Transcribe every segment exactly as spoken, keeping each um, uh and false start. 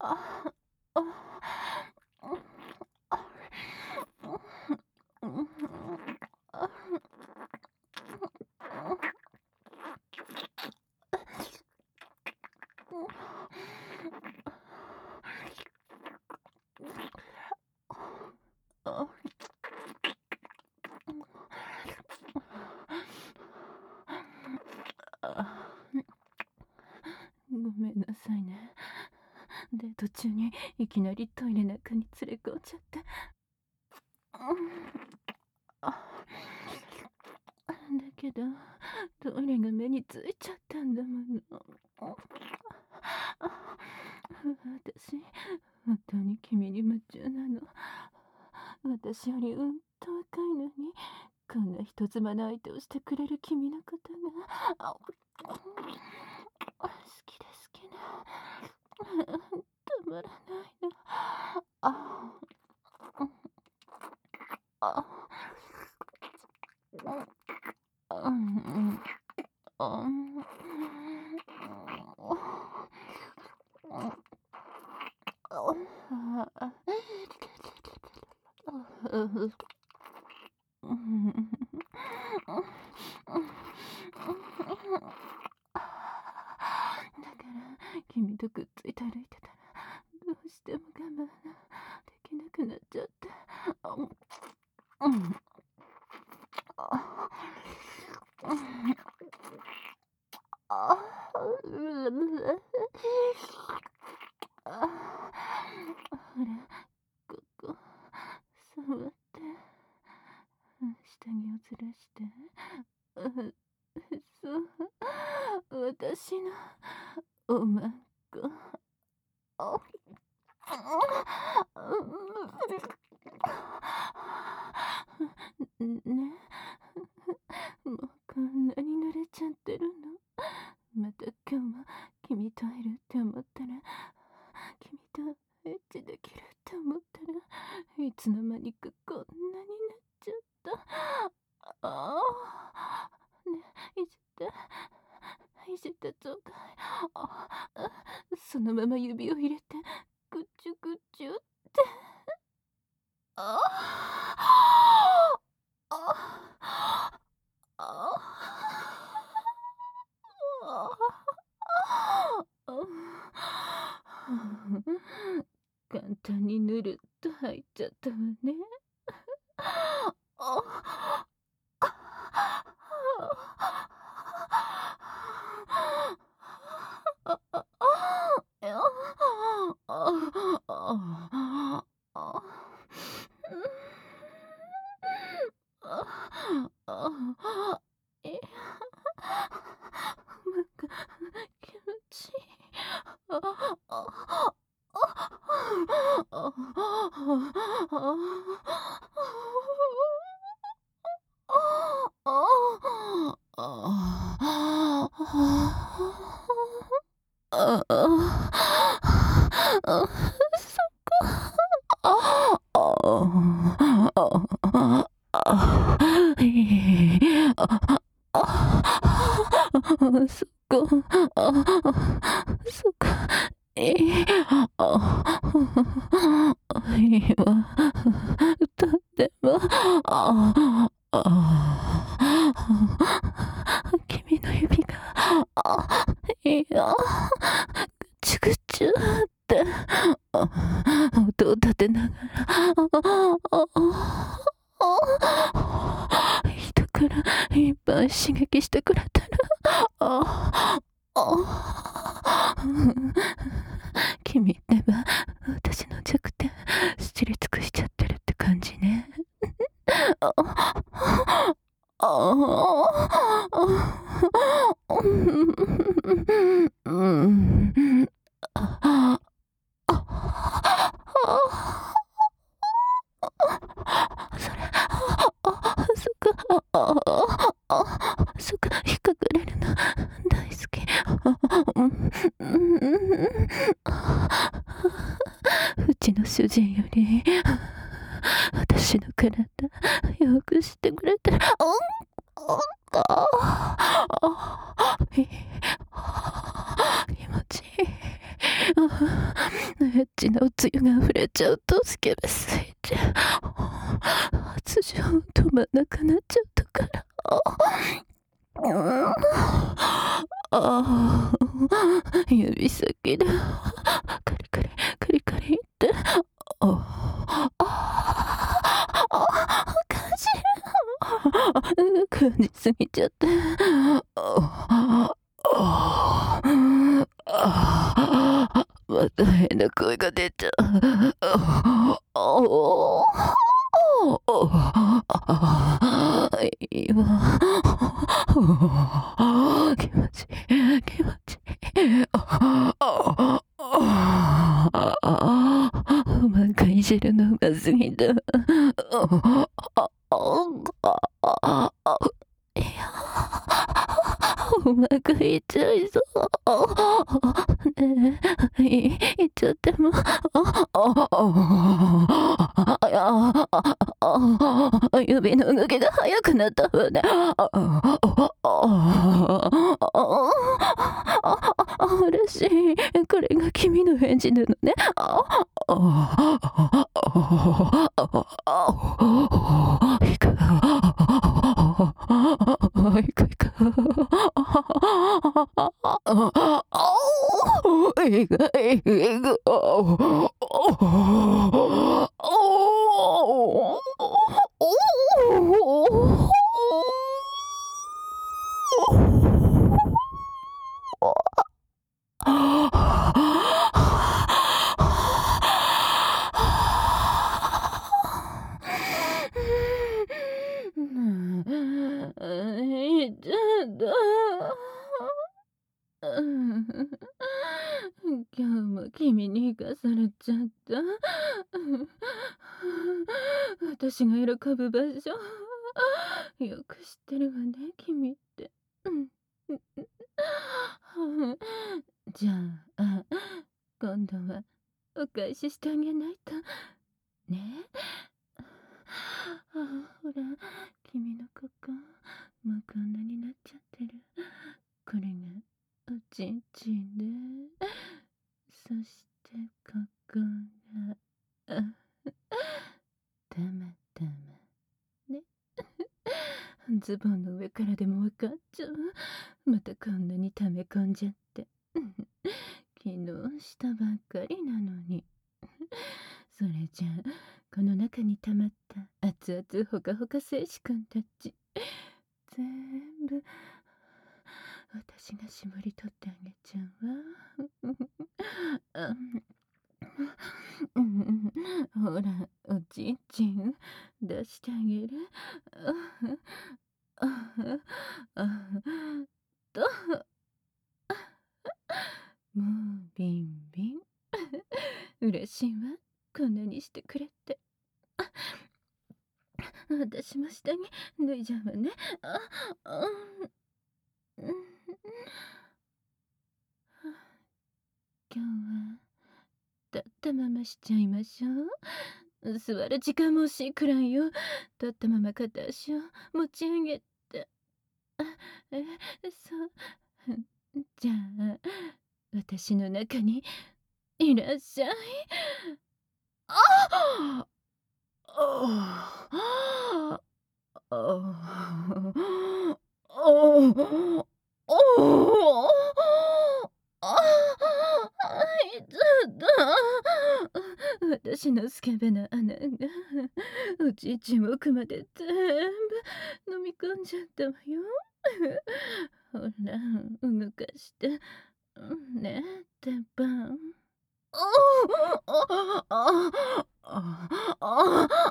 ああ、あ、うん、あ、あ、あ、ごめんなさいね。デート中にいきなりトイレなんかに連れ込んじゃって。あ、だけど、トイレが目についちゃったんだもの。私、本当に君に夢中なの。私よりうんと若いのに、こんな人妻の相手をしてくれる君のことが、あ、好きで好きで、たまらないの。あ、あ、うん、あ、だから君とくっついて歩いてたらどうしても我慢できなくなっちゃって。あ、うん、あ、あ、あ、ほら、ここ触って、下着をずらして。う、そう、私のおまんこ。あ、ね、もうこんなに濡れちゃってるの。また今日も君と会えるって思ったら、君とエッチできるって思ったら、いつの間にかこんなになっちゃった。ああ、ね、いじって、いじってちょうだい。あ、そのまま指を入れて、ぐちゅぐちゅって。ああ、ああ、簡単にぬるっと入っちゃったわね。あ、え、なんか気持ちいい。ああ、あああ、そっか。ああ、ああ、ええ、あ、あ、そっか。あ、そっか。ええ、あ、いいわ。とっても、ああ、君の指が、あ、いや、ぐちゅぐちゅって、あ、音を立てながら、ああ、人からいっぱい刺激してくれたら、ああ、君ってば私の弱点知り尽くしちゃってるって感じね。ああ、うん、ああ、それ、あ、そっか、ああ、そっか、引っかかれるの大好き。うん、うん、うちの主人より私の体よくしてくれてる。ああ、いい、気持ちいい。 エッチなおつゆが溢れちゃうとスケベすぎて発情止まんなくなっちゃったから。うん、あー指先でカリカリカリカリって、あああ感じる感じすぎちゃって、あああまた変な声が出ちゃう。ああああいいわ。気持ちいい気持ちいい。ああああうまくいじるのうますぎた。あああああいやうまくいっちゃいそう。ねえ、いいっちゃっても。ああああいやあ指の動きが速くなったわね。あああああ嬉しい。これが君の返事なのね。ああああいくいくいくいくいくいくいっちゃった。うん、今日も君に生かされちゃった。私が喜ぶ場所、よく知ってるわね、君って。うん。じゃあ、今度はお返ししてあげないと。ね。ほら、君のここ、もうこんなになっちゃってる。これがおちんちんで、そしてここが、あたまたまね。ズボンの上からでもわかっちゃう。またこんなに溜め込んじゃって。昨日したばっかりなのに。それじゃあこの中に溜まった熱々ほかほか精子くんたち全部私が絞り取ってあげちゃうわ。うん、ほらおちんちん出してあげる。ともうビンビン嬉しいわ、こんなにしてくれて。私も下着脱いじゃうわね。ああうん、今日は立ったまましちゃいましょう。座る時間も惜しいくらいよ。立ったまま片足を持ち上げて。あえそうじゃあ私の中にいらっしゃい。ああああああああいつだ私のスケベな穴がおちんちん奥まで全部飲み込んじゃったわよ。ほら動かしてね鉄板。あああああ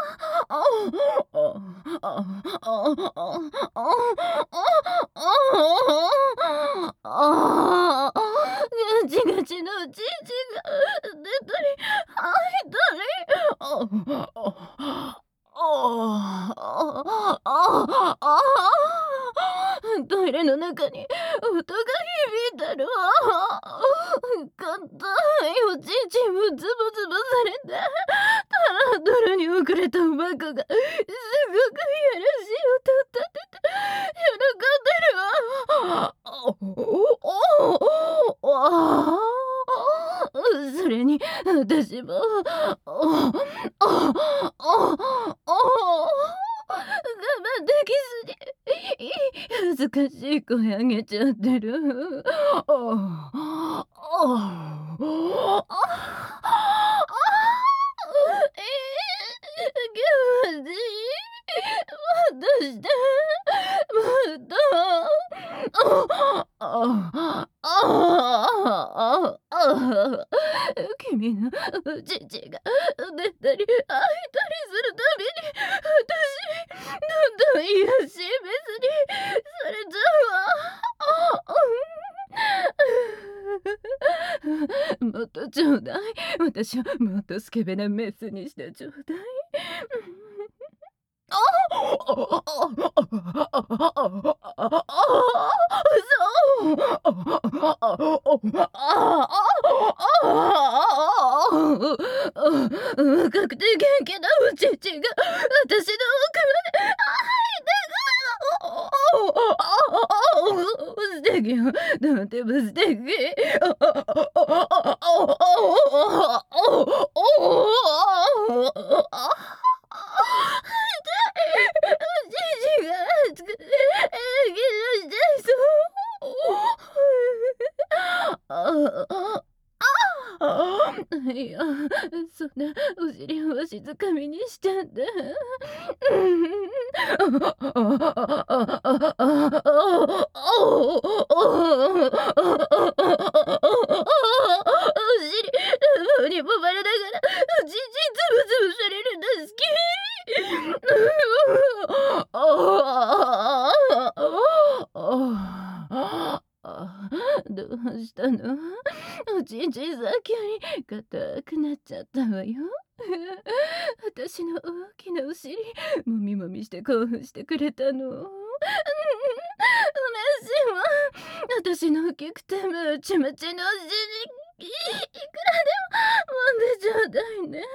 あガチガチのちんちんが出たり入ったり。ああああああトイレの中に音が響いたるわ。硬いおちんちんもズボズボされてタラトラに遅れたおばこがすごくいやらしい音を立てて喜んでるわ。ああああ私も、おお、おお、おお、我慢できずに、い恥ずかしい声上げちゃってる。おお、おお、ああ、ええ、気持ちいい。もっとして、もっと。ああ、ああ、ああ、君のお乳が出たり開いたりするたびに、私、どんどん癒やし別にされちゃうわ。もっとちょうだい。私をもっとスケベなメスにしてちょうだい。あ若くて元気なお乳が私の奥まで素敵よ。とても素敵。おじじが熱くて、えげのしたいそう。ああ。あ、いや、そんなお尻をわしづかみにしちゃって。お尻、もにもまれながら、おちんちんつぶつぶされるの好き。どうしたの？おちんちんさっきより硬くなっちゃったわよ。私の大きなお尻、もみもみして興奮してくれたの？う嬉しいわ。私の大きくてムチムチのお尻、いいくらでも揉んでちょうだいね。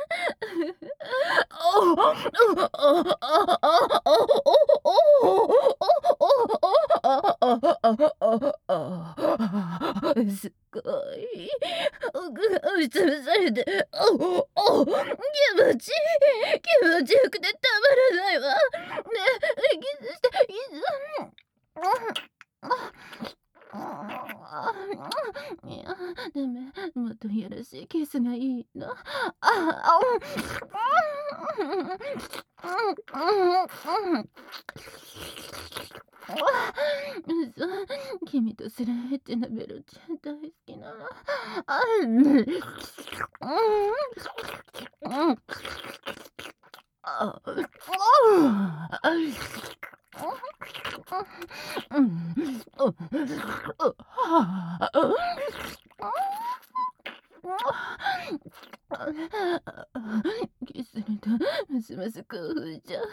すごい。奥が押しつぶされて、おお、お気持ちいい。気持ちよくてたまらないわ。ねえ、キスして、キス。いや、ダメ。もっといやらしいキスがいいの。ああ、そう、君とするエッチなベロちゃん大好きなの。あ、うん。うん。うん。あ、あ。うん。う、う、はあ。キスするとますます興奮しちゃう。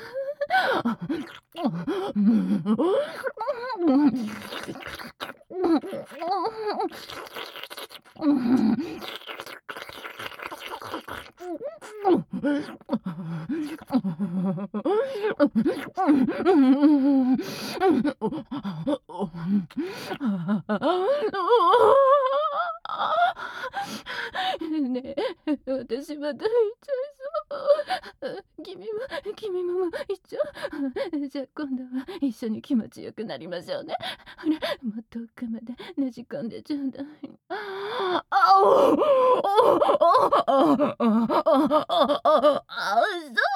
ねえ、私また行っちゃいそう。君も、君ももう行っちゃう。じゃあ今度は一緒に気持ちよくなりましょうね。ほら、もっと奥までねじ込んでちょうだい。あお、おお、あ、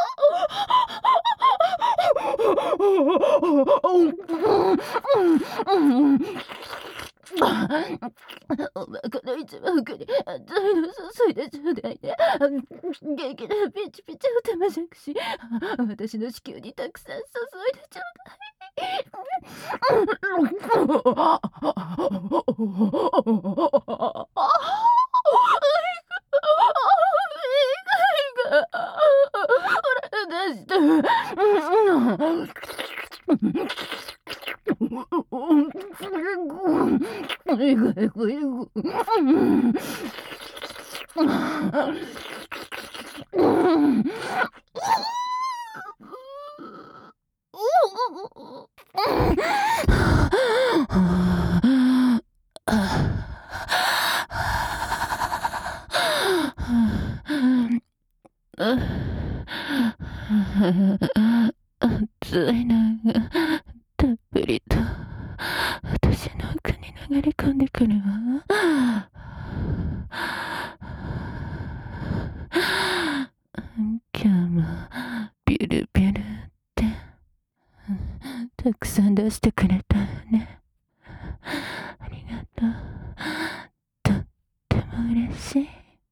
お腹の一番奥に熱いの注いでちょうだいね。元気なピチピチを玉じゃくし、私の子宮にたくさん注いでちょうだい。ほら、出して。 熱いのがたっぷりと私の服に流れ込んでくるわ。今日もビュルビュルってたくさん出してくれたよね。ありがとう。とっても嬉しい。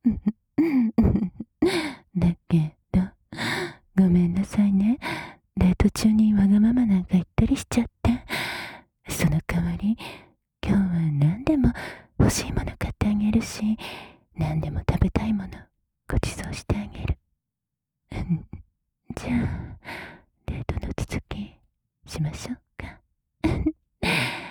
だけどごめんなさいね。デート中にわがままなんか言ったりしちゃって。その代わり今日は何でも欲しいもの買ってあげるし、何でも食べたいものご馳走してあげる。じゃあデートの続きしましょうか。